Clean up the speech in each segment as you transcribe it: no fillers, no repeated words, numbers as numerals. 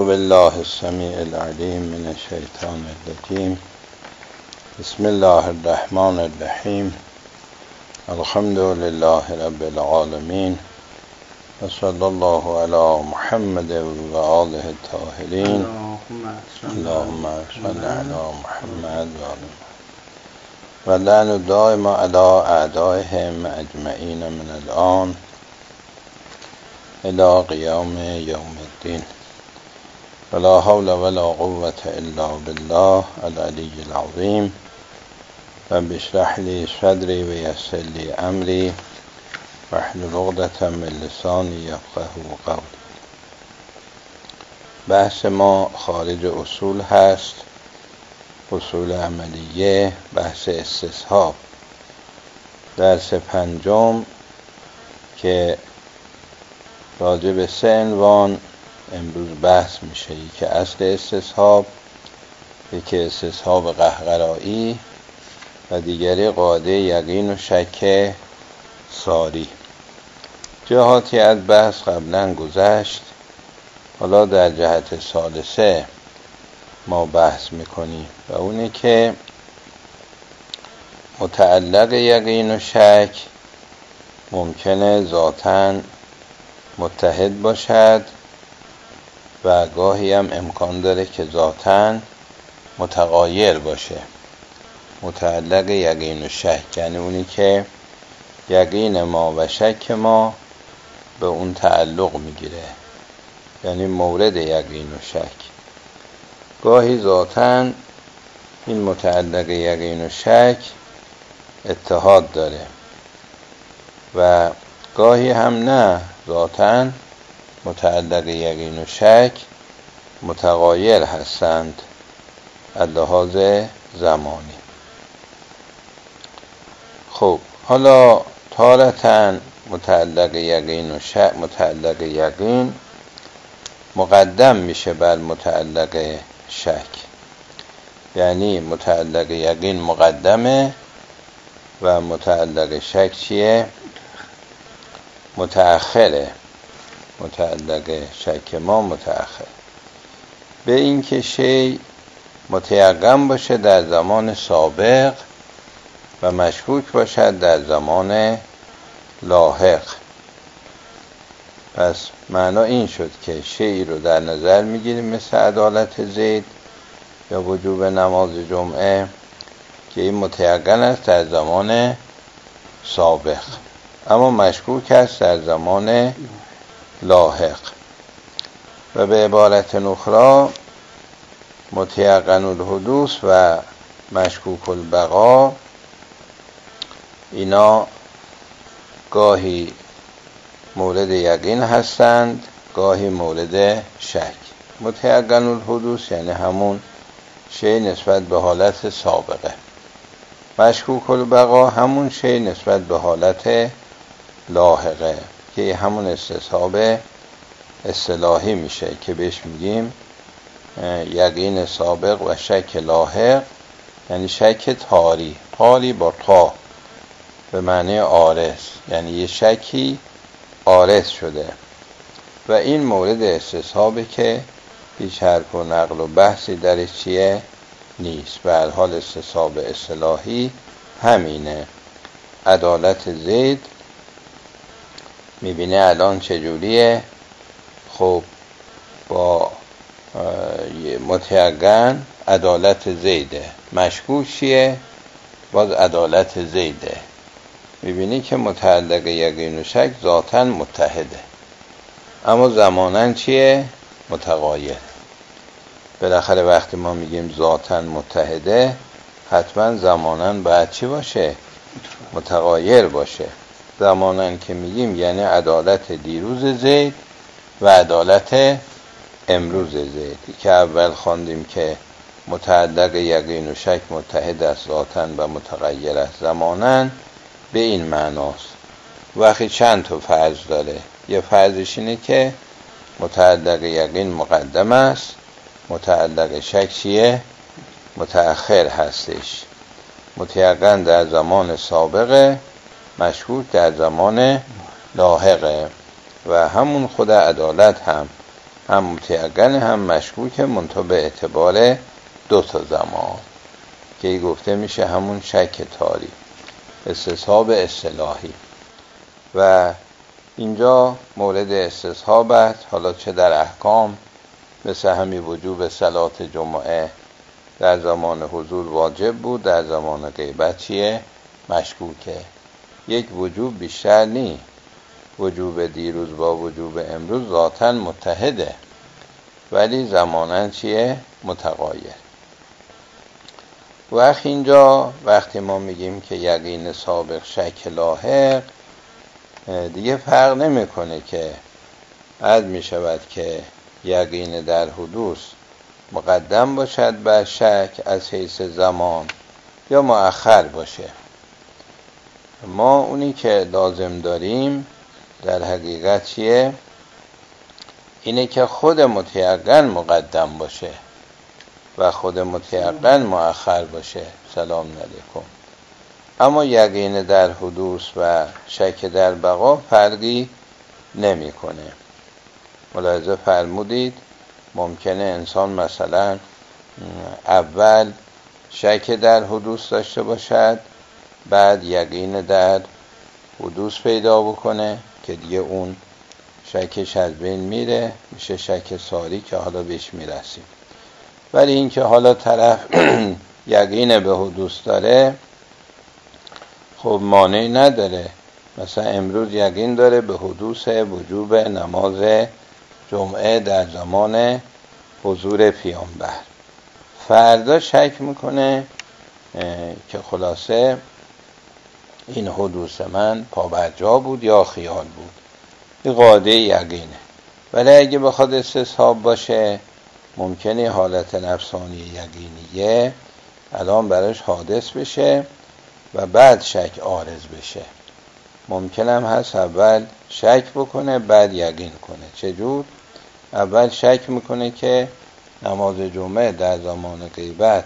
بالله السمیع العلیم من الشیطان الرجیم. بسم الله الرحمن الرحیم. الحمد لله رب العالمین و صلی الله علی محمد و آله الطاهرین. اللهم صل علی محمد و لعن دائم علی اعدائهم اجمعین من الآن الى قیام یوم الدین. ولا حول ولا قوة الا بالله العلی العظیم. رب اشرح لی صدری و یسر لی امری واحلل عقدة من لسانی یفقهوا قولی. بحث ما خارج اصول هست، اصول عملیه، بحث استصحاب. درس پنجم که راجع به 3 عنوان امروز بحث میشه. یکی اصل استصحاب، یکی استصحاب قهقرایی و دیگری قاعده یقین و شک ساری. جهاتی از بحث قبلا گذشت، حالا در جهت ثالثه ما بحث میکنیم و اونه که متعلق یقین و شک ممکنه ذاتاً متحد باشد و گاهی هم امکان داره که ذاتاً متغایر باشه. متعلق یقین و شک یعنی اونی که یقین ما و شک ما به اون تعلق میگیره، یعنی مورد یقین و شک. گاهی ذاتاً این متعلق یقین و شک اتحاد داره و گاهی هم نه، ذاتاً متعلق یقین و شک متغایر هستند از لحاظ زمانی. خب حالا تارةً متعلق یقین و شک، متعلق یقین مقدم میشه بر متعلق شک، یعنی متعلق یقین مقدمه و متعلق شک چیه؟ متأخره. متعلق شک ما متأخر. به این که شی متیقن باشه در زمان سابق و مشکوک باشد در زمان لاحق. پس معنا این شد که شی رو در نظر میگیریم مثل عدالت زید یا وجوب نماز جمعه که این متیقن است در زمان سابق اما مشکوک است در زمان لاحق. و به عبارت اخرى متیقن الحدوث و مشکوک البقا اینا گاهی مورد یقین هستند، گاهی مورد شک. متیقن الحدوث یعنی همون شی نسبت به حالت سابقه. مشکوک البقا همون شی نسبت به حالت لاحقه که همون استصحاب اصطلاحی میشه که بهش میگیم یقین سابق و شک لاحق، یعنی شک تاری. تاری با تا به معنی عارض، یعنی یه شکی عارض شده و این مورد استصحابه که هیچ حرف و نقل و بحثی درش چیه نیست. به هر حال استصحاب اصطلاحی همینه. عدالت زید میبینه الان چجوریه. خب با متیقن عدالت زیده، مشکوک چیه؟ باز عدالت زیده. میبینی که متعلق یقین و شک ذاتاً متحده اما زماناً چیه؟ متغایر. بالاخره وقتی ما میگیم ذاتاً متحده حتما زماناً باید چی باشه؟ متغایر باشه. زماناً که میگیم یعنی عدالت دیروز زید و عدالت امروز زید که اول خواندیم که متعلق یقین و شک متحد است ذاتاً و متغیر است زماناً. به این معناست. وقتی چند تا فرض داره. یه فرضش اینه که متعلق یقین مقدم است، متعلق شک چیه؟ متأخر هستش. متیقن در زمان سابقه، مشکوک در زمان لاحقه. و همون خود عدالت هم هم متیقن هم مشکوک، منتها به اعتبار 2 زمان که گفته میشه همون شک تاری، استصحاب اصطلاحی. و اینجا مورد استصحاب است، حالا چه در احکام مثل همین وجوب صلات جمعه در زمان حضور واجب بود، در زمان غیبت چیه؟ مشکوکه. یک وجوب بیشتر نی، وجوب دیروز با وجوب امروز ذاتاً متحده، ولی زماناً چیه؟ متغایر. اینجا وقتی ما میگیم که یقین سابق شک لاحق، دیگه فرق نمیکنه که عد میشود که یقین در حدوث مقدم باشد بر شک از حیث زمان یا مؤخر باشه. ما اونی که لازم داریم در حقیقت چیه؟ اینه که خود متیقن مقدم باشه و خود متیقن مؤخر باشه. سلام علیکم. اما یقین در حدوث و شک در بقا فرقی نمیکنه. ملاحظه فرمودید ممکنه انسان مثلا اول شک در حدوث داشته باشد، بعد یقین در حدوث پیدا بکنه که دیگه اون شکش از بین میره، میشه شک ساری که حالا بهش میرسیم. ولی این که حالا طرف یقین به حدوث داره، خب مانعی نداره. مثلا امروز یقین داره به حدوث وجوب نماز جمعه در زمان حضور پیامبر، فردا شک میکنه که خلاصه این حدوث من پابرجا بود یا خیال بود، این قاعده یقینه. ولی اگه بخواد استصحاب باشه، ممکنه حالت نفسانی یقینیه الان براش حادث بشه و بعد شک عارض بشه. ممکنم هست اول شک بکنه بعد یقین کنه. چجور؟ اول شک میکنه که نماز جمعه در زمان غیبت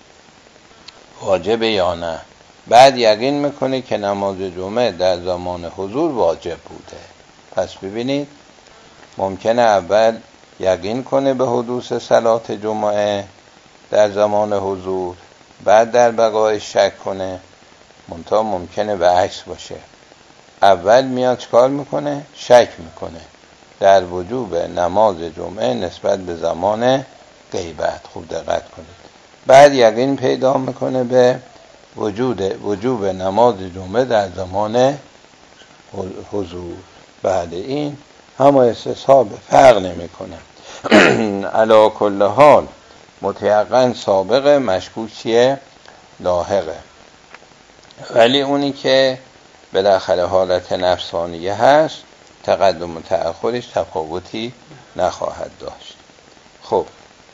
واجبه یا نه، بعد یقین میکنه که نماز جمعه در زمان حضور واجب بوده. پس ببینید ممکنه اول یقین کنه به حدوث صلات جمعه در زمان حضور، بعد در بقای شک کنه. منتها ممکنه به عکس باشه، اول میاد چکار میکنه؟ شک میکنه در وجوب نماز جمعه نسبت به زمان غیبت. خوب دقت کنید. بعد یقین پیدا میکنه به وجوب نماز جمعه در زمان حضور. بعد این همه استصحاب فرق نمیکنه. علی کل حال متیقن سابقه، مشکوک چیه؟ لاحقه. ولی اونی که بالاخره حالت نفسانیه هست، تقدم و تأخرش تفاوتی نخواهد داشت. خب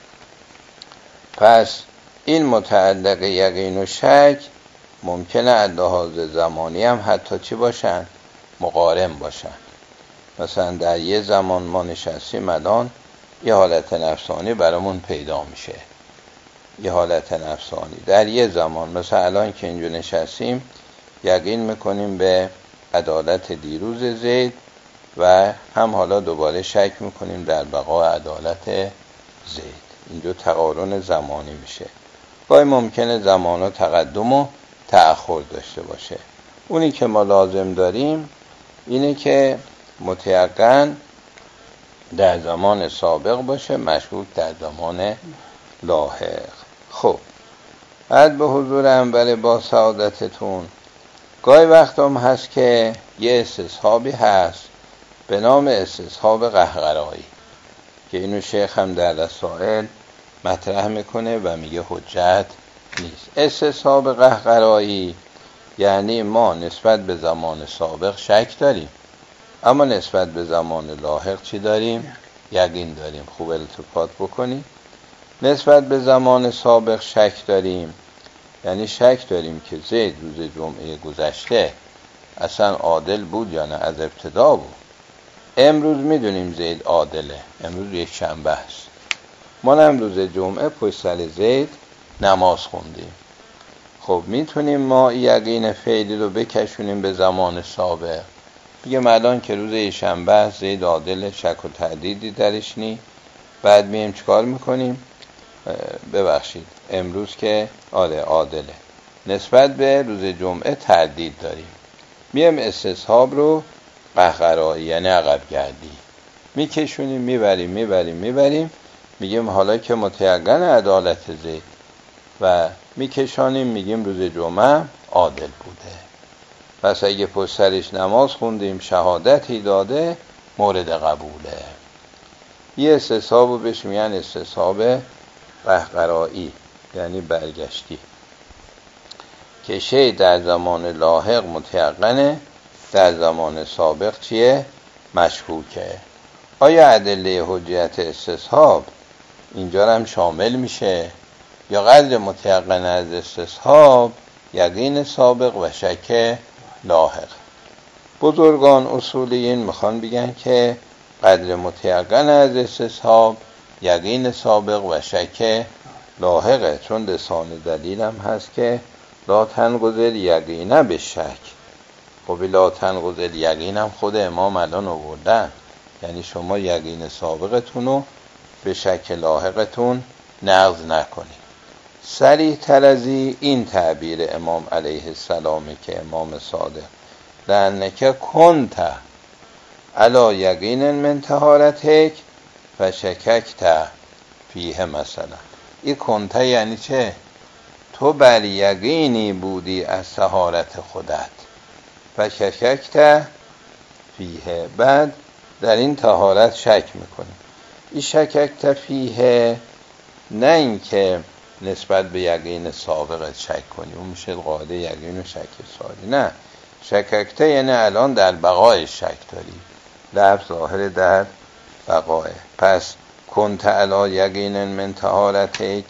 پس این متعلق یقین و شک ممکنه از لحاظ زمانی هم حتی چی باشن؟ مقارن باشن. مثلا در یه زمان ما نشستیم، الان یه حالت نفسانی برامون پیدا میشه، یه حالت نفسانی در یه زمان. مثلا الان که اینجا نشستیم یقین میکنیم به عدالت دیروز زید و هم حالا دوباره شک میکنیم در بقا عدالت زید. اینجا تقارن زمانی میشه. گاهی ممکنه زمانا تقدم و تأخر داشته باشه. اونی که ما لازم داریم اینه که متیقن در زمان سابق باشه، مشکوک در زمان لاحق. خب بعد به حضور انور با سعادتتون، گاهی وقت هم هست که یه استصحابی هست به نام استصحاب قهقرایی که اینو شیخ هم در رسائل مطرح میکنه و میگه حجت نیست. استصحاب قهقرایی یعنی ما نسبت به زمان سابق شک داریم، اما نسبت به زمان لاحق چی داریم؟ یقین داریم. خوب التفات بکنید. نسبت به زمان سابق شک داریم یعنی شک داریم که زید روز جمعه گذشته اصلا عادل بود یا نه، از ابتدا بود. امروز میدونیم زید عادله، امروز یک شنبه است، ما هم روز جمعه پشت سر زید نماز خوندیم. خب میتونیم ما یقین فعلی رو بکشونیم به زمان سابق، بگیم الان که روز شنبه است زید عادله، شک و تردیدی درش نی، بعد میایم چیکار میکنیم؟ ببخشید امروز که عادله، نسبت به روز جمعه تردید داریم، میایم استصحاب رو قهقرایی یعنی عقب گردی میکشونیم، میبریم، میگیم حالا که متیقن عدالت زید و میکشانیم، میگیم روز جمعه عادل بوده. پس اگه پشت سرش نماز خوندیم، شهادتی داده، مورد قبوله. یه استصحابو بهش میگن استصحاب قهقرایی یعنی برگشتی، که شی در زمان لاحق متیقنه، در زمان سابق چیه؟ مشکوکه. آیا ادله حجیت استصحاب اینجا هم شامل میشه یا قدر متیقن از استصحاب یقین سابق و شک لاحق؟ بزرگان اصولیین میخوان بگن که قدر متیقن از استصحاب یقین سابق و شک لاحقه، چون لسان دلیل هم هست که لا تنقضی یقینه به شک. خب لا تنقضی یقین هم خود امام الان آوردن، یعنی شما یقین سابقتون رو به شک لاحقتون نقض نکنید. صریح تر از این تعبیر امام علیه السلامی که امام صادق لأنک کنت علی یقین من طهارتک فشککت فیه مثلا. این کنت یعنی چه؟ تو بر یقینی بودی از طهارت خودت، فشککت فیه، بعد در این طهارت شک میکنی. این شککت فیه نه این که نسبت به یقین سابقت شک کنی، اون میشه قاعده یقین و شک ساری. نه، شککته یعنی الان در بقای شک داری، لفظ ظاهر در بقای. پس کنت علی یقین من طهارتک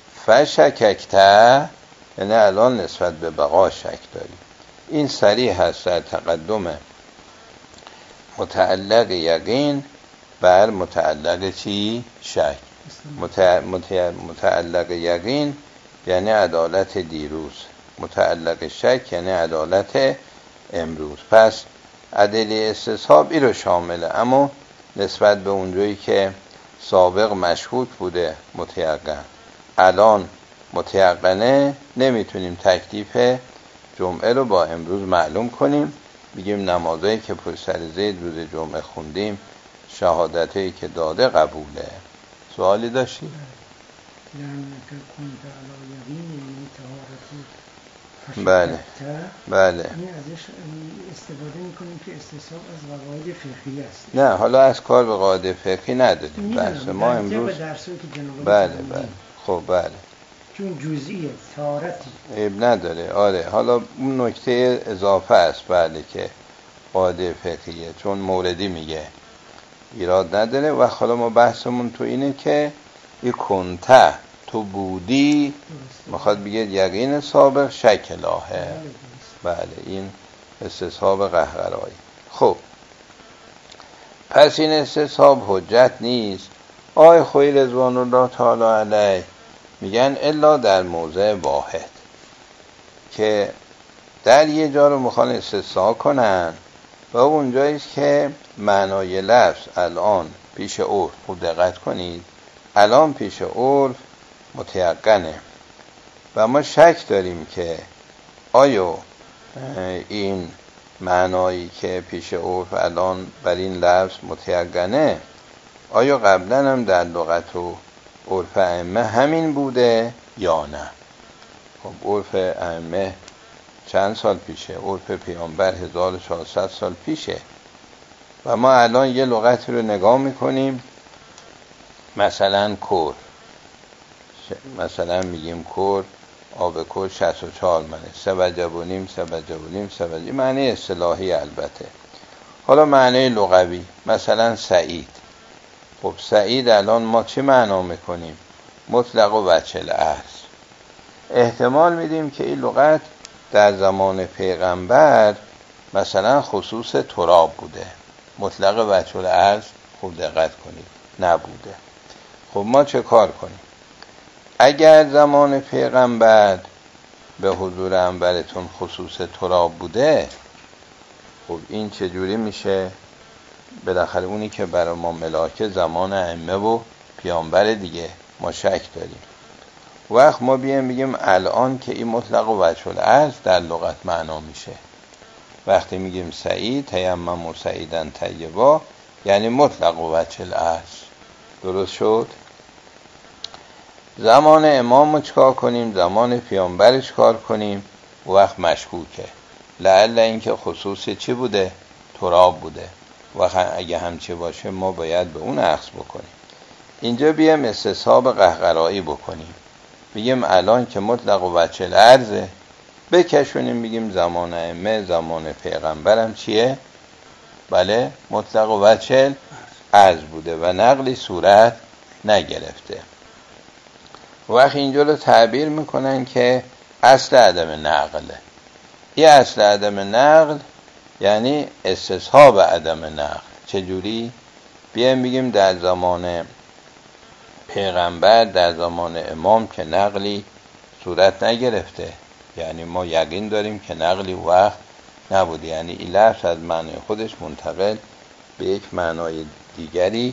فشککته یعنی الان نسبت به بقا شک داری. این صریح هست در تقدم متعلق یقین بر متعلق چی؟ شک. متعلق یقین یعنی عدالت دیروز، متعلق شک یعنی عدالت امروز. پس ادله استصحاب این رو شامله، اما نسبت به اونجایی که سابق مشکوک بوده متیقن، الان متیقنه، نمیتونیم تکلیف جمعه رو با امروز معلوم کنیم. بگیم نمازایی که پشت سر زید روز جمعه خوندیم، شهادتایی که داده قبوله. سوالی داشتی؟ بله بله. این ازش استفاده میکنیم که استصحاب از قواعد فقهی است. نه، حالا از کار به قاعده فقهی نداریم، بحث ما امروز بله. خب بله، چون جزئیه طهارتی عیب نداره. حالا اون نکته اضافه است بله که قاعده فقهیه، چون موردی میگه ایراد نداره. و حالا ما بحثمون تو اینه که این کنته تو بودی، میخواد بگه یقین سابق شک لاحق. بله، این استصحاب قهقرایی. خب پس این استصحاب حجت نیست. آقای خویی رضوان الله تعالی علیه میگن الا در موضع واحد، که در یه جا رو میخوان استصحاب کنن و اونجاییست که معنای لفظ الان پیش عرف، خوب دقت کنید، الان پیش عرف متیقنه و ما شک داریم که آیا این معنایی که پیش عرف الان بر این لفظ متیقنه، آیا قبلا هم در لغت و عرف ائمه همین بوده یا نه؟ خب عرف ائمه چند سال پیشه؟ عرف پیامبر 1400 سال پیشه. و ما الان یه لغتی رو نگاه میکنیم، مثلا کور، مثلا میگیم کور، آب کور 64 منه، سبجبونیم معنی اصطلاحی البته. حالا معنی لغوی مثلا سعید. خب سعید الان ما چه معنا میکنیم؟ مطلق و وجه الاصل. احتمال میدیم که این لغت در زمان پیغمبر مثلا خصوص تراب بوده، مطلق وجه الاصل خوب دقت کنید نبوده. خب ما چه کار کنیم؟ اگر زمان پیغمبر به حضور انبرتون خصوص تراب بوده، خب این چجوری میشه؟ بالاخره اونی که برای ما ملاکه زمان ائمه و پیامبر دیگه، ما شک داریم. وقت ما بیایم بگیم الان که این مطلق و وجه العرض در لغت معنا میشه. وقتی میگیم سعید تیمم و سعیدن طیبا، یعنی مطلق و وجه العرض. درست شد؟ زمان امام چکار کنیم؟ زمان پیامبر چکار کنیم؟ وقت مشکوکه، لعل اینکه خصوص چی بوده؟ تراب بوده. وقت اگه همچی باشه ما باید به اون اخذ بکنیم. اینجا بیام استصحاب قهقرایی بکنیم، بگیم الان که مطلق و وجه العرضه، بکشونیم بگیم زمان ائمه زمان پیغمبرم چیه؟ بله مطلق و وجه العرض بوده و نقلی صورت نگرفته. وقت اینجا رو تعبیر میکنن که اصل عدم نقله. این اصل عدم نقل یعنی استصحاب عدم نقل. چجوری؟ بیایم بگیم در زمان پیغمبر، در زمان امام که نقلی صورت نگرفته، یعنی ما یقین داریم که نقلی وقت نبوده، یعنی این لفظ از معنی خودش منتقل به یک معنای دیگری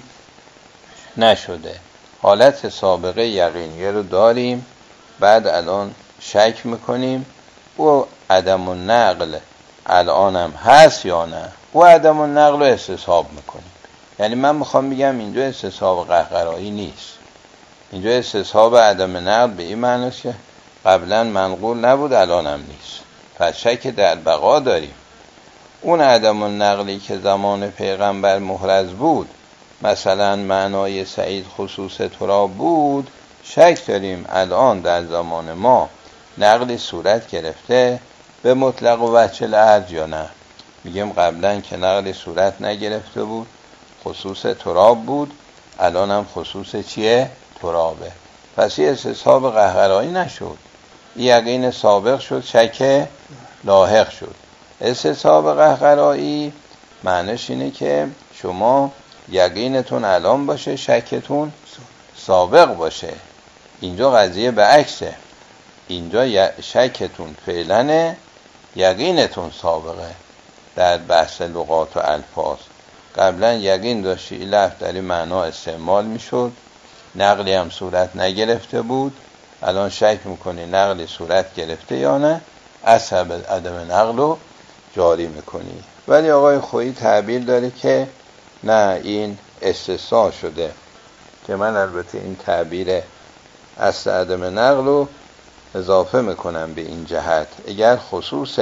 نشده. حالت سابقه یقینیه رو داریم، بعد الان شک میکنیم و عدم النقل الانم هست یا نه، و عدم النقل رو استصحاب میکنیم. یعنی من میخوام بگم اینجا استصحاب قهقرایی نیست، اینجا استصحاب عدم نقل به این معنیست که قبلا منقول نبود الانم نیست، پس شک در بقا داریم. اون عدم النقلی که زمان پیغمبر محرز بود، مثلا معنای سعید خصوص تراب بود، شک داریم الان در زمان ما نقلی صورت گرفته به مطلق و وجه العرض یا نه. میگیم قبلا که نقلی صورت نگرفته بود، خصوص تراب بود، الان هم خصوص چیه؟ ترابه. پس این استصحاب قهقرایی نشد، این یقین سابق شد، شک لاحق شد. استصحاب قهقرایی معنیش اینه که شما یقینتون الان باشه، شکتون سابق باشه. اینجا قضیه به عکسه، اینجا شکتون فعلنه، یقینتون سابقه. در بحث لغات و الفاظ قبلا یقین داشتی این لفظ در این معنا استعمال میشد، نقلی هم صورت نگرفته بود، الان شک میکنی نقلی صورت گرفته یا نه، اصل عدم نقل رو جاری میکنی. ولی آقای خویی تعبیر داره که نه، این استثناء شده، که من البته این تعبیر اصل عدم نقل رو اضافه میکنم به این جهت. اگر خصوص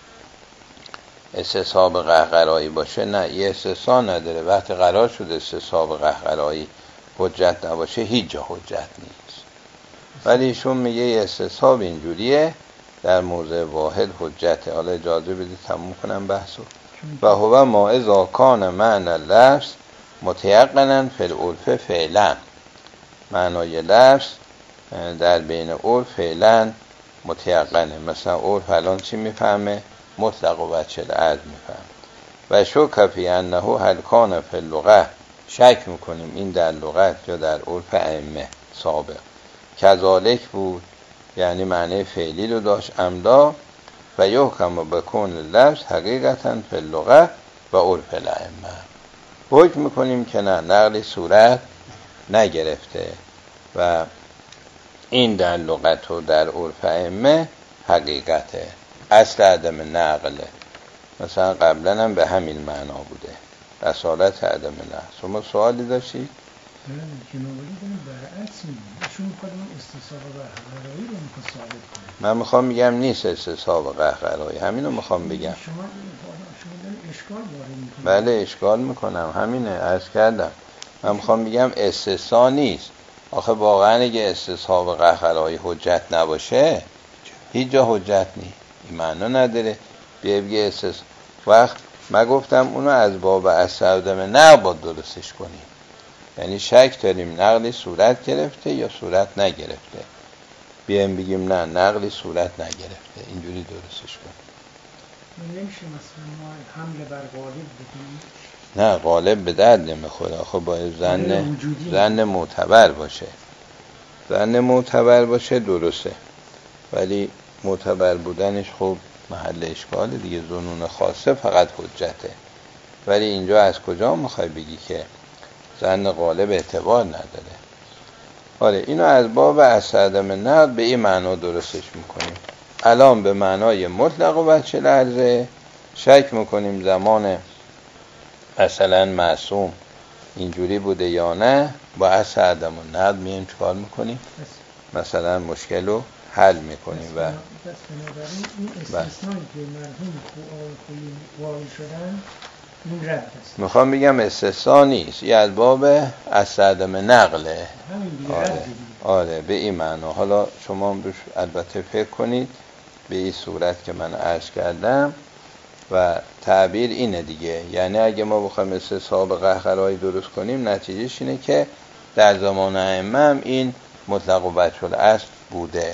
استصحاب قهقرایی باشه، نه، این استثناء نداره. وقتی قرار شده استصحاب قهقرایی حجت نباشه، هیچ جا حجت نیست. ولی ایشون میگه استصحاب اینجوریه، در موضع واحد حجته. حالا اجازه بدید تموم کنم بحثو. و هو ما اذا کان معنی لفظ متیقنا فی العرف فعلا. معنای لفظ در بین عرف فعلا متیقنه. مثلا عرف الان چی میفهمه؟ مطلق و وجه العرض میفهم. و شک فی انه هل کان فی اللغه، شک میکنیم این در لغت یا در عرف ائمه سابق کذالک بود، یعنی معنی فعلی رو داشت املا. و یحکم بکون لفظ حقیقتا فی اللغه و عرف الائمه. حکم میکنیم که نه، نقلی صورت نگرفته و این در لغت و در عرف ائمه حقیقته، اصل عدم نقله. مثلا قبلا هم به همین معنا بوده، اصالت عدم نقل. شما سوالی داشتی؟ من میخوام بگم نیست استصحاب قهقرایی، همینو میخوام بگم. شما اشکال وارد میکنید. بله اشکال میکنم، همینه عرض کردم. من میخوام بگم استثناء نیست. آخه واقعا اگه استصحاب قهقرایی حجت نباشه، هیچ جا حجت نیست، این معنا نداره. بگه استصحاب وقت من گفتم اونو از باب اصل عدم نقل باید درستش کنیم، یعنی شک داریم نقلی صورت گرفته یا صورت نگرفته، بیایم بگیم نه، نقلی صورت نگرفته، اینجوری درستش کنیم. نمیشه مثلا ما حمله بر غالب بکنیم؟ نه، غالب به درد نمیخوره. آخه باید زن معتبر باشه، زن معتبر باشه درسته، ولی معتبر بودنش خب محل اشکال دیگه. ظنون خاصه فقط حجته. ولی اینجا از کجا میخوای بگی که زن غالب اعتبار نداره؟ آره اینو از باب اصل عدم نقل به این معنا درستش میکنیم. الان به معنای مطلق و وجه العرضه شک میکنیم زمان مثلا معصوم اینجوری بوده یا نه، با اصل عدم نقل میایم چکار میکنیم؟ مثلا مشکل رو حل میکنیم. و بنابراین این استثنایی که مرحوم خویی وارد شدن این رد است. میخوام بگم استثنا نیست، یه از باب اصل عدم نقله. همین دیگه. آره به این معنا. حالا شما البته فکر کنید به این صورت که من عرض کردم و تعبیر اینه دیگه. یعنی اگه ما بخوایم استصحاب قهقرایی درست کنیم نتیجهش اینه که در زمان ائمه هم این مطلق و وجه الاصل بوده.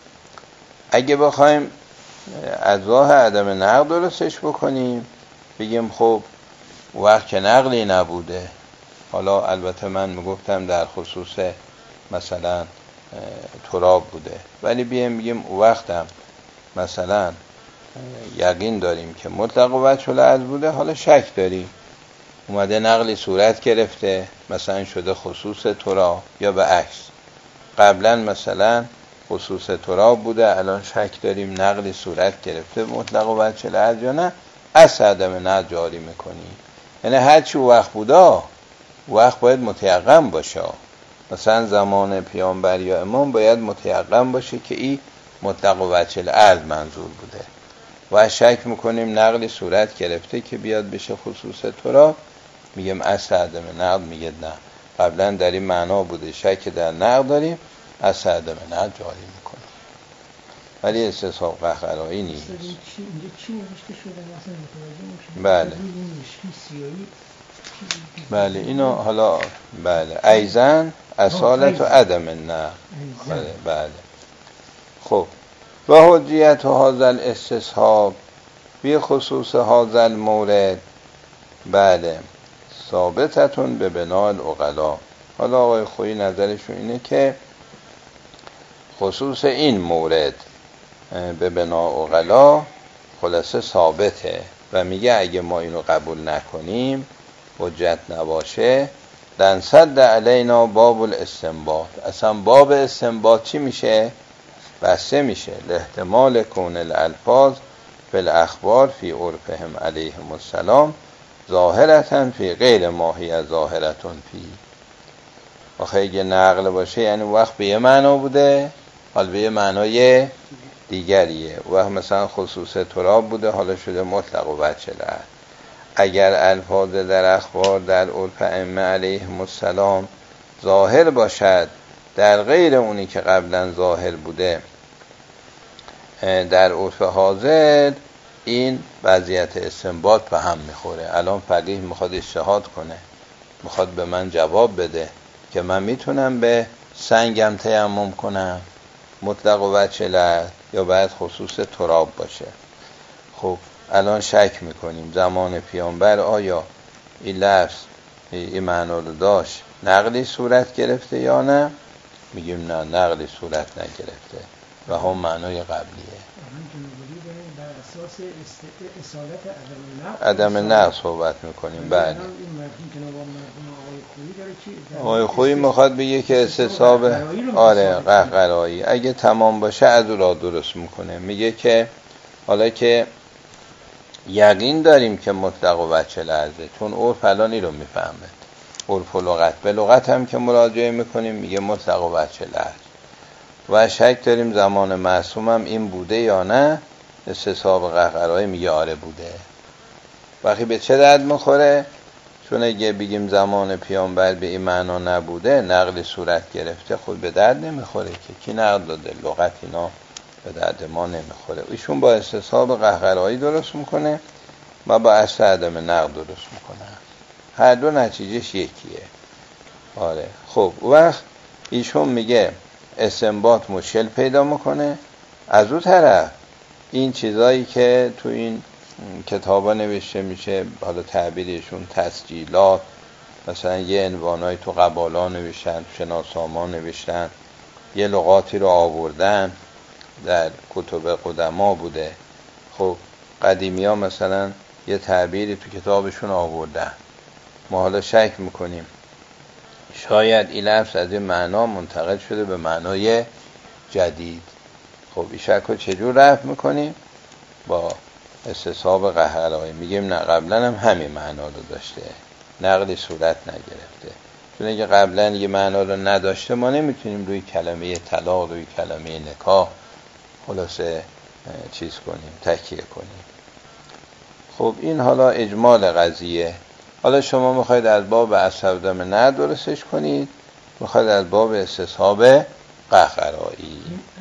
اگه بخوایم از راه عدم نقل درستش بکنیم بگیم خب وقت که نقلی نبوده، حالا البته من میگفتم در خصوص مثلا تراب بوده، ولی بیایم بگیم وقتم مثلا یقین داریم که مطلق و وجه الاصل بوده، حالا شک داریم اومده نقلی صورت گرفته مثلا شده خصوص تراب، یا به عکس قبلا مثلا خصوص تراب بوده الان شک داریم نقلی صورت گرفته مطلق و وجه الاصل یا نه، اصل عدم نقل جاری میکنیم. یعنی هرچی وقت بوده وقت باید متیقن باشه. مثلا زمان پیامبر یا امام باید متیقن باشه که این مطلق و وجه الاصل منظور بوده و شک میکنیم نقلی صورت گرفته که بیاد بشه خصوص تراب، میگم اصل عدم نقل میگه نه قبلا در این معنا بوده، شک در نقل داریم، اصل عدم نقل جاری میکنیم. ولی استصحاب قهقرایی نیست. اینجا چی نوشته شده مثلا متوجه میشیم؟ بله این مشکی سیاهی بله اینو حالا بله ایزن اصالت و عدم نقل. بله خب و حجیت هذا الاستصحاب بی خصوص هذا المورد بله ثابتتون به بناء العقلا. حالا آقای خویی نظرشون اینه که خصوص این مورد به بناء عقلا خلاصه ثابته و میگه اگه ما اینو قبول نکنیم حجت نباشه دنصد علینا باب الاستنباط، اصلا باب استنباط چی میشه؟ بسته میشه. لاحتمال کون الالفاظ فی الاخبار فی عرفهم علیهم السلام ظاهرتن فی غیر ماهی ظاهرتون فی. آخه اگه نقل باشه یعنی وقت به یه معنا بوده حال به یه معنای دیگریه، وقت مثلا خصوص تراب بوده حالا شده مطلق و وجه الاصل. اگر الفاظ در اخبار در عرف ائمه علیهم السلام ظاهر باشد در غیر اونی که قبلا ظاهر بوده در عرف حاضر، این وضعیت استنباط به هم میخوره. الان فقیه میخواد اجتهاد کنه، میخواد به من جواب بده که من میتونم به سنگم تیمم کنم مطلق و وجه الاصل یا باید خصوص تراب باشه. خب الان شک میکنیم زمان پیامبر آیا این لفظ این معنا رو داشت نقلی صورت گرفته یا نه؟ میگیم نه نقلی صورت نگرفته و هم معنای قبلیه. بر اساس اصالت عدم نقل صحبت میکنیم. بله آقای خویی میخواد بگه که استصحاب آره قهقرایی اگه تمام باشه از او را درست میکنه. میگه که حالا که یقین داریم که مطلق و وجه الاصل، چون عرف الان این رو میفهمه، عرف و لغت، به لغت هم که مراجعه میکنیم میگه مطلق و وجه الاصل و شک داریم زمان معصوم هم این بوده یا نه، استصحاب قهقرایی میگه آره بوده. وقتی به چه درد میخوره؟ چون اگه بگیم زمان پیامبر به این معنا نبوده نقل صورت گرفته خود به درد نمیخوره که کی نقل داده، لغت اینا به درد ما نمیخوره. ایشون با استصحاب قهقرایی درست میکنه و با اصل عدم نقل درست میکنه، هر دو نتیجهش یکیه. آره خب وقت ایشون میگه استنباط مشکل پیدا میکنه. از اون طرف این چیزایی که تو این کتابا نوشته میشه، حالا تعبیرشون تسجیلات، مثلا یه عنوانایی تو قبالا نوشتن، شناساما نوشتن، یه لغاتی رو آوردن در کتب قدما بوده. خب قدیمی ها مثلا یه تعبیری تو کتابشون آوردن، ما حالا شک میکنیم شاید این لفظ از این معنا منتقل شده به معنای جدید. خب این شک رو چجور رفع میکنیم؟ با استصحاب قهقرایی میگیم نه قبلا هم همین معنا رو داشته، نقلی صورت نگرفته. چون اگه قبلا یه معنا رو نداشته ما نمیتونیم روی کلمه طلاق، روی کلمه نکاح خلاصه چیز کنیم، تکیه کنیم. خب این حالا اجمال قضیه. حالا شما میخواید از باب استخدام نه درستش کنید، میخواید از باب استصحاب قهقرایی.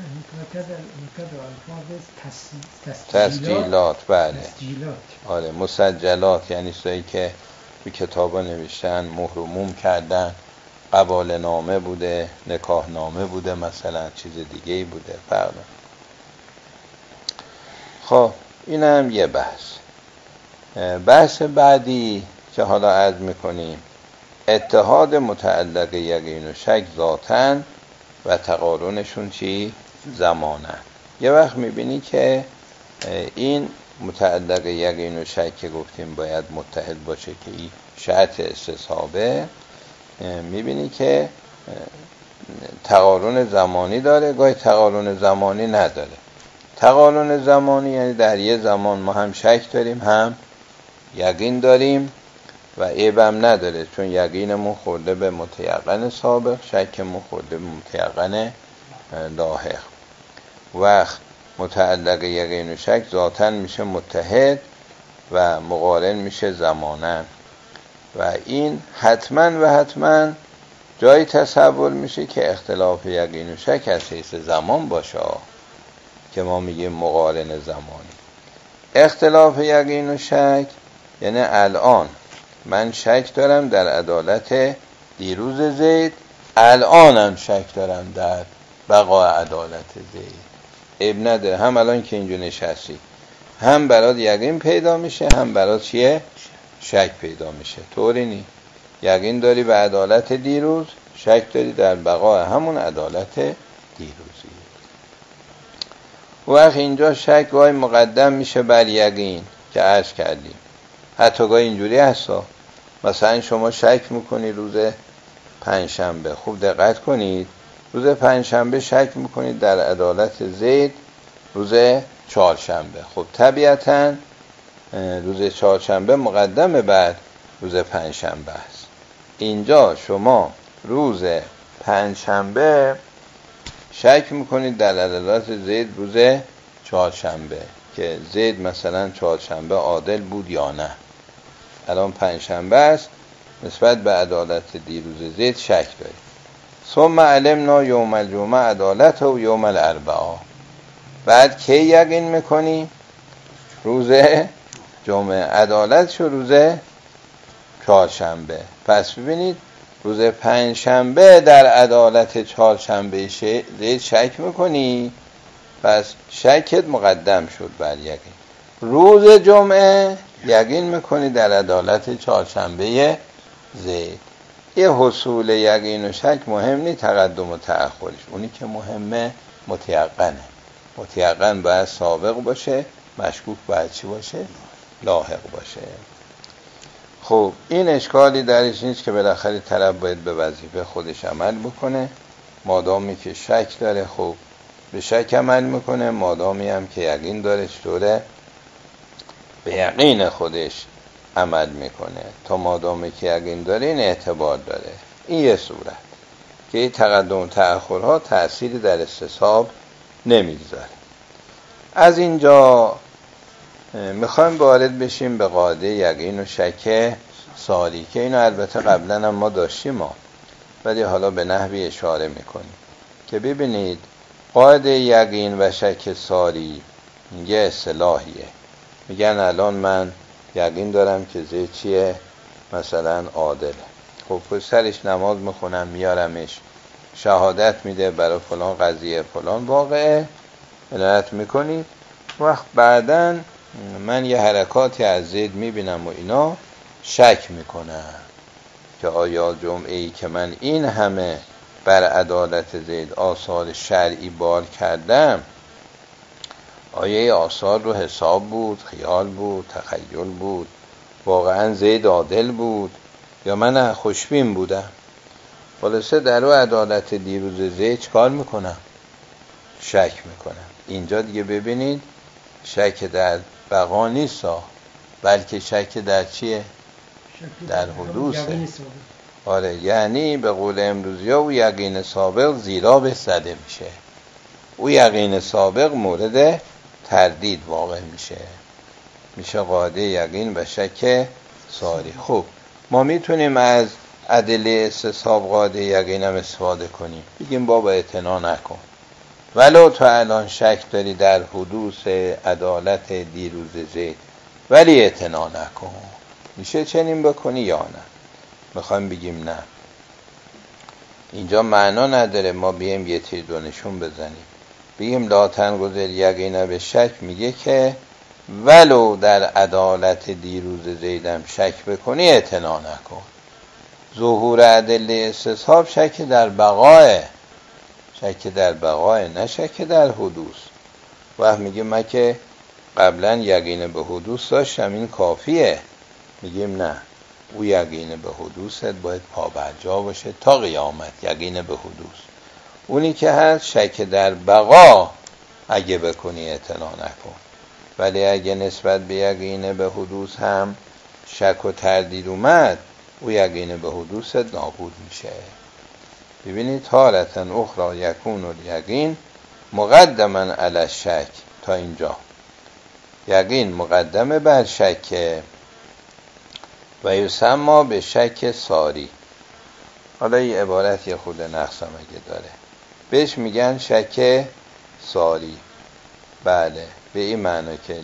تسجیلات. بله آره، مسجلات یعنی چیزایی که به کتابا نوشتن، مهر و موم کردن، قبال نامه بوده، نکاح نامه بوده، مثلا چیز دیگه‌ای بوده، فرق. خب این هم یه بحث بعدی که حالا عرض میکنیم اتحاد متعلق یقین و شک ذاتاً و تقارنشون چی؟ زمانن. یه وقت میبینی که این متعلق یقین و شک که گفتیم باید متحد باشه که این شرط استصحابه، میبینی که تقارن زمانی داره، گاهی تقارن زمانی نداره. تقارن زمانی یعنی در یه زمان ما هم شک داریم هم یقین داریم و عیبم نداره، چون یقینمون خورده به متیقن سابق، شکمون خورده به متیقن لاحق. وقت متعلق یقین و شک ذاتاً میشه متحد و مقارن میشه زماناً و این حتما جای تصور میشه که اختلاف یقین و شک از حیث زمان باشه که ما میگیم مقارن زمانی. اختلاف یقین و شک یعنی الان من شک دارم در عدالت دیروز زید، الانم شک دارم در بقا عدالت زید. عیب نداره، هم الان که اینجا نشستی هم برات یقین پیدا میشه، هم برات چیه؟ شک پیدا میشه. طوری نی یقین داری به عدالت دیروز، شک داری در بقا همون عدالت دیروزی. وقت اینجا شک گاهی مقدم میشه بر یقین که عرض کردیم. حتی گاهی اینجوری هستا، مثلا شما شک میکنی روز پنجشنبه، خوب دقت کنید، روز پنجشنبه شک میکنید در عدالت زید روز چهارشنبه. خب طبیعتاً روز چهارشنبه مقدمه بعد روز پنجشنبه است. اینجا شما روز پنجشنبه شک میکنید در عدالت زید روز چهارشنبه که زید مثلا چهارشنبه عادل بود یا نه. الان پنجشنبه است، نسبت به عدالت دیروز زید شک دارید. ثم علمنا یوم الجمعه عدالت و یوم الاربعاء. بعد کی یقین میکنی؟ روز جمعه. عدالت شو روز چهارشنبه. پس ببینید روز پنجشنبه در عدالت چهارشنبه زید شک میکنی، پس شکت مقدم شد بر یقین. روز جمعه یقین میکنی در عدالت چهارشنبه زید. یه حصول یقین و شک مهم نیست تقدم و تأخرش، اونی که مهمه متیقنه. متیقن باید سابق باشه، مشکوک باید چی باشه؟ لاحق باشه. خب این اشکالی درش نیست که بالاخره طرف باید به وظیفه خودش عمل بکنه. مادامی که شک داره خب به شک عمل میکنه، مادامی هم که یقین داره چطوره؟ به یقین خودش عمل میکنه. تا مادامی که یقین داره این اعتبار داره. این یه صورت که این تقدم و تأخرها تأثیری در استصحاب نمیگذاره. از اینجا میخوایم وارد بشیم به قاعده یقین و شک ساری که اینو البته قبلا هم ما داشتیم ولی حالا به نحوی اشاره میکنیم که ببینید قاعده یقین و شک ساری یه اصطلاحیه. میگن الان من یقین دارم که زید چیه؟ مثلا عادله. خب سرش نماز میخونم، میارمش شهادت میده برای فلان قضیه فلان واقعه، عنایت میکنید. وقت بعداً من یه حرکاتی از زید میبینم و اینا شک میکنم که آیا جمعه‌ای که من این همه بر عدالت زید آثار شرعی بار کردم، آیا این آثار رو حساب بود، خیال بود، تخیل بود، واقعا زید عادل بود یا من خوشبین بودم؟ خلاصه در او عدالت دیروز زید چکار میکنم؟ شک میکنم. اینجا دیگه ببینید شک در بقا نیست، بلکه شک در چیه؟ در حدوثه. آره، یعنی به قول امروزی ها او یقین سابق زیرا به زده میشه، او یقین سابق مورد تردید واقع میشه قاعده یقین و شک ساری. خب ما میتونیم از ادله استصحاب قاعده یقین هم استفاده کنیم، بگیم بابا اعتنا نکن، ولو تو الان شک داری در حدوث عدالت دیروز زید ولی اعتنا نکن. میشه چنین بکنی یا نه؟ میخوایم بگیم نه، اینجا معنا نداره ما بیم یه تیر دونشون بزنیم، بگیم لا تنگذر یقینه به شک، میگه که ولو در عدالت دیروز زیدم شک بکنی اعتنا نکن. ظهور ادله استصحاب شک در بقاه، شک در بقاه، نه شک در حدوث. و میگه من که قبلا یقین به حدوث داشتم این کافیه، میگیم نه، او یقین به حدوثت باید پابرجا باشه تا قیامت. یقین به حدوث اونی که هست شک در بقا اگه بکنی اعتنا نکن، ولی اگه نسبت به یقین به حدوث هم شک و تردید اومد او یقین به حدوثت نابود میشه. ببینید تارتن اخرى یکون الیقین مقدما علی الشک، تا اینجا یقین مقدمه بر شک و یسمى به شک ساری. حالا این عبارت یه خود نقصم اگه داره، بهش میگن شک ساری. بله، به این معنی که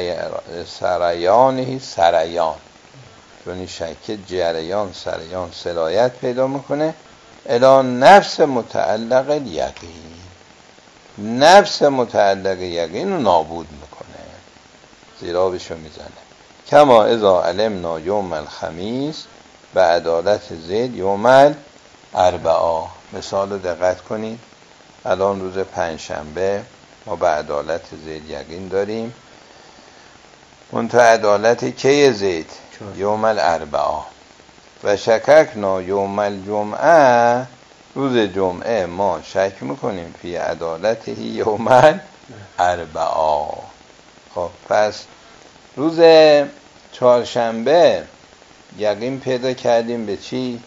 سریانه سریان، چون این شک جریان سریان سرایت پیدا میکنه الی نفس متعلق الیقین، نفس متعلق یقین رو نابود میکنه، زیرابشو میزنه. کما اذا علمنا یوم الخمیس به عدالت زید یوم الاربعاء. مثال رو دقت کنید، الان روز پنجشنبه ما به عدالت زید یقین داریم، منتها عدالت کی زید؟ یوم الاربعاء. و شککنا یوم الجمعه، روز جمعه ما شک میکنیم فی عدالته یوم الاربعاء. خب پس روز چهارشنبه یقین پیدا کردیم به چی؟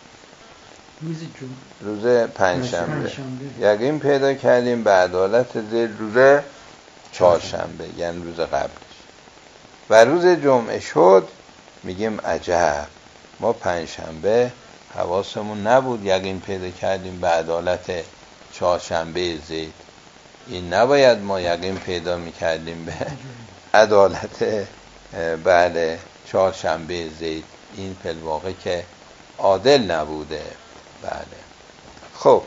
روز پنجشنبه یقین پیدا کردیم به عدالت زید روز چهارشنبه، یعنی روز قبلش. و روز جمعه شد میگیم عجب، ما پنجشنبه حواسمون نبود یقین پیدا کردیم به عدالت چهارشنبه زید، این نباید ما یقین پیدا میکردیم به عدالت بله چهارشنبه زید، این فی‌الواقع که عادل نبوده. بله. خب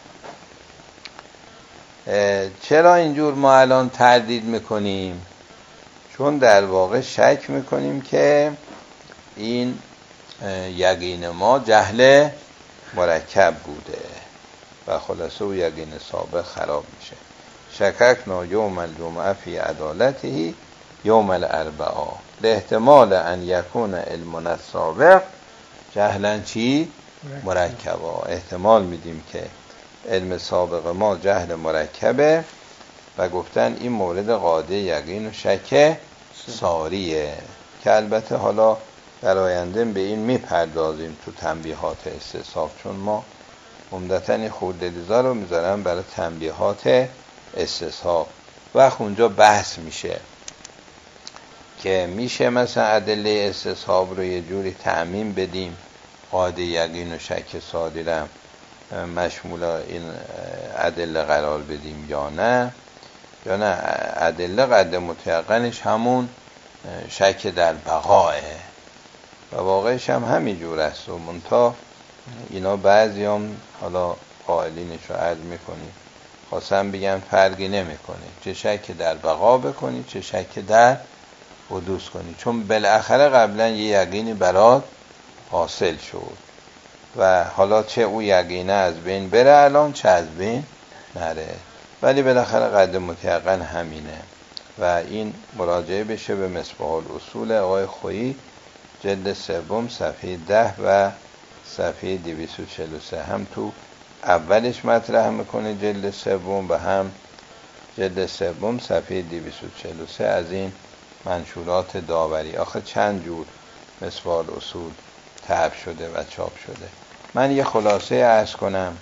چرا اینجور ما الان تردید میکنیم؟ چون در واقع شک میکنیم که این یقین ما جهل مرکب بوده و خلاصه او یقین سابق خراب میشه. شککنا یوم الجمعه فی عدالته یوم الاربعاء لاحتمال ان یکون علمنا السابق جهلا چی؟ مرکبا. احتمال میدیم که علم سابق ما جهل مرکبه و گفتن این مورد قاعده یقین و شک ساریه، که البته حالا در آینده به این میپردازیم تو تنبیهات استصحاب، چون ما عمدتاً این خوردلیزا رو میذارم برای تنبیهات استصحاب. وقت اونجا بحث میشه که میشه مثلا ادله استصحاب رو یه جوری تعمیم بدیم، قاعده یقین و شک ساری رو مشمول این ادله قرار بدیم یا نه ادله قد متیقنش همون شک در بقاه و واقعش هم همین جور است. و منتها اینا بعضی هم حالا قائلینش رو عرض میکنیم خواستم بگم فرقی نمیکنه چه شک در بقا بکنی چه شک در حدوث کنی، چون بالاخره قبلا یه یقینی برات حاصل شد و حالا چه او یقینه از بین بره الان چه از بین نره، ولی بالاخره قد متیقن همینه. و این مراجعه بشه به مصباح الاصول آقای خویی جلد 3 صفحه 10 و صفحه 243 هم تو اولش مطرح میکنه جلد سوم و هم جلد سوم صفحه 243 از این منشورات داوری. آخه چند جور مسوار اصول طبع شده و چاپ شده. من یه خلاصه عرض کنم.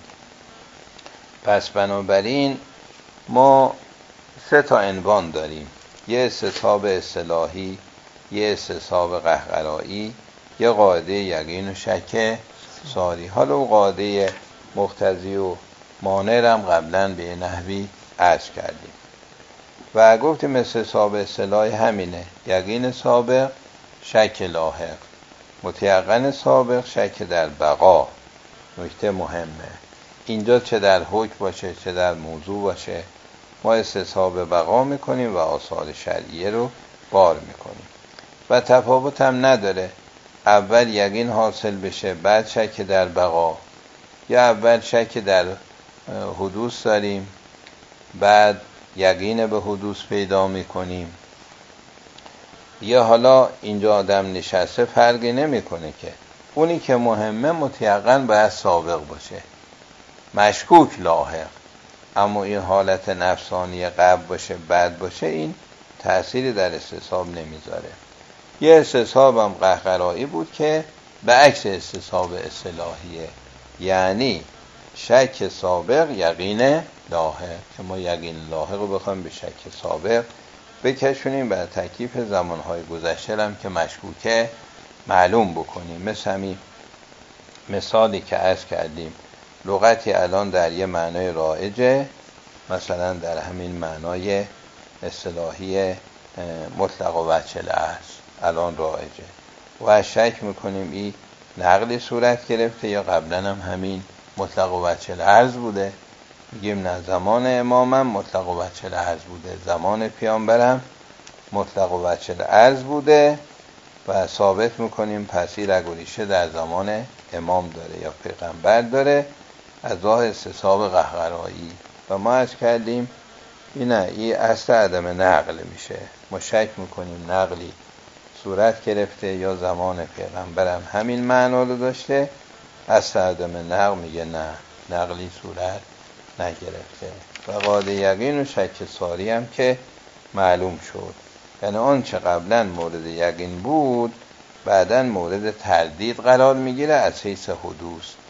پس بنابراین ما 3 عنوان داریم: یه استصحاب اصطلاحی، یه استصحاب قهقرایی، یه قاعده یقین و شک ساری. حالا اون قاعده مقتضی و مانع هم قبلا به نحوی عرض کردیم و گفتیم استصحاب اصطلاحی همینه: یقین سابق، شک لاحق، متیقن سابق، شک در بقا. نکته مهمه اینجا چه در حکم باشه چه در موضوع باشه ما استصحاب بقا میکنیم و آثار شرعیه رو بار میکنیم و تفاوت هم نداره اول یقین حاصل بشه بعد شک در بقا، یا اول شک در حدوث داریم بعد یقین به حدوث پیدا میکنیم، یا حالا اینجا آدم نشسته فرقی نمیکنه که اونی که مهمه متیقن باید سابق باشه، مشکوک لاحق. اما این حالت نفسانی قبل باشه بعد باشه این تأثیری در استصحاب نمیذاره. یه استصحاب هم قهقرایی بود که به عکس استصحاب اصطلاحیه، یعنی شک سابق یقین لاحق، که ما یقین لاحق رو بخوایم به شک سابق بکشونیم و تکلیف زمانهای گذشته هم که مشکوکه معلوم بکنیم. مثل همین مثالی که عرض کردیم، لغتی الان در یه معنای رایجه، مثلا در همین معنای اصطلاحی مطلق و وجه العرض الان رایجه و شک میکنیم این نقلی صورت گرفته یا قبلا هم همین مطلق و وجه العرض بوده. میگیم نه، زمان امامم مطلق و وجه العرض بوده، زمان پیامبرم مطلق و وجه العرض بوده و ثابت میکنیم پس این رگ و ریشه در زمان امام داره یا پیغمبر داره از راه استصحاب قهقرایی. و ما عرض کردیم این اصل عدم نقل میشه. ما شک میکنیم نقلی صورت گرفته یا زمان پیغمبرم همین معنا رو داشته، اصل عدم نقل میگه نه، نقلی صورت نگرفته. و قاعده یقین و شک ساری هم که معلوم شد، یعنی آن چه قبلا مورد یقین بود بعداً مورد تردید قرار میگیره از حیث حدوث.